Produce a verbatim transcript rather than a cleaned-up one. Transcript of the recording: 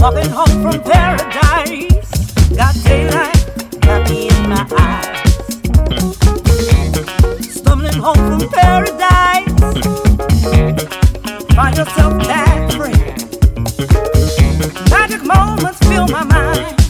Walking home from paradise, got daylight, got me in my eyes. Stumbling home from paradise, find yourself that free. Magic moments fill my mind.